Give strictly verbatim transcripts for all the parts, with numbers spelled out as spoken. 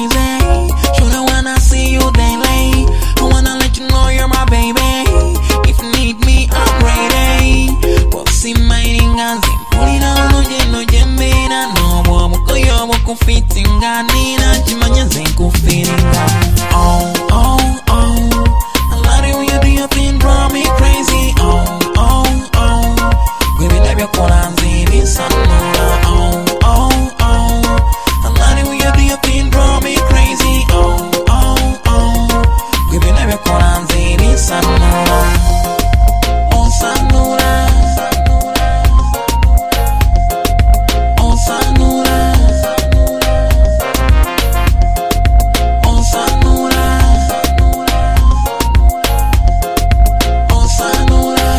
crazy. Sure I wanna see you daily. I wanna let you know you're my baby. If you need me, I'm ready. Bossy mining and pulling on no yen no yemina no bo ko yo bo fitting ganina chimanya zenku feeling. Oh oh oh, I love it when you do your thing, drive me crazy. Oh oh oh, we will never call and see this another. Oh oh oh, I love it when you do your thing, drive me crazy. Oh oh oh, we will never call and see this another. Oh sanura, oh sanura, oh sanura, oh sanura.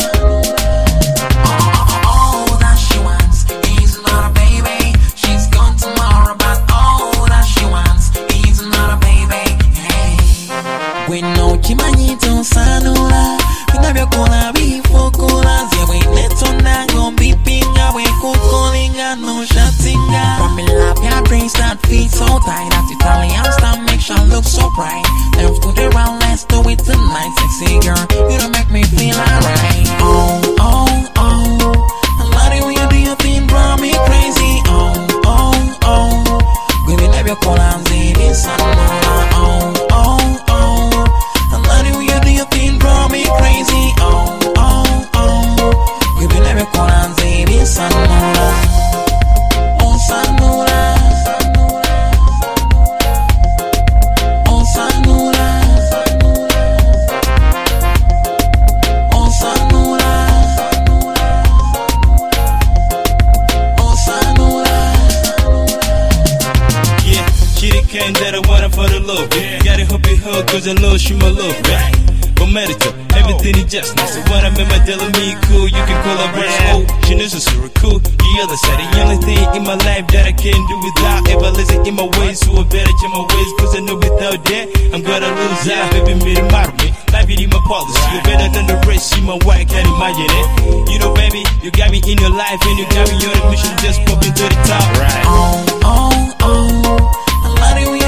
All that she wants is not a baby. She's gone tomorrow, but all that she wants is not a baby. Hey, we know chimanyito sanura. We never gonna be focola. Yeah, we let on that gon' be pinga. We cocolinga, no shatinga. Pamela, your dreams that feet so tight. That Italian style makes you look so bright. Let's put it around, let's do it tonight. Sexy girl, you don't make me feel alright. Oh, oh, oh, I love it when you do your thing, drive me crazy. Oh, oh, oh, we will never call and see this another. Oh, oh, oh, I love it when you do your thing, drive me crazy. Oh, oh, oh, we will never call and see this another. Oh, sanura, oh sanura, oh sanura, oh sanura. Yeah, she the kind that I want for the love. Yeah, gotta hope it her cause I know she my love. Right? But meditate, everything is just nice. So when I'm in my telling me cool, you can call her breast. Oh, she knows it's so cool. The other side, the only thing in my life that I can't do without ever listen in my ways. So I better check my ways, cause I know without that, I'm gonna lose out. Baby, me the matter me. Life is my policy. You're better than the rest. She my wife, can't imagine it. You know, baby, you got me in your life and you got me on a mission. Just pop into the top. Right. Oh, oh, oh, I love it when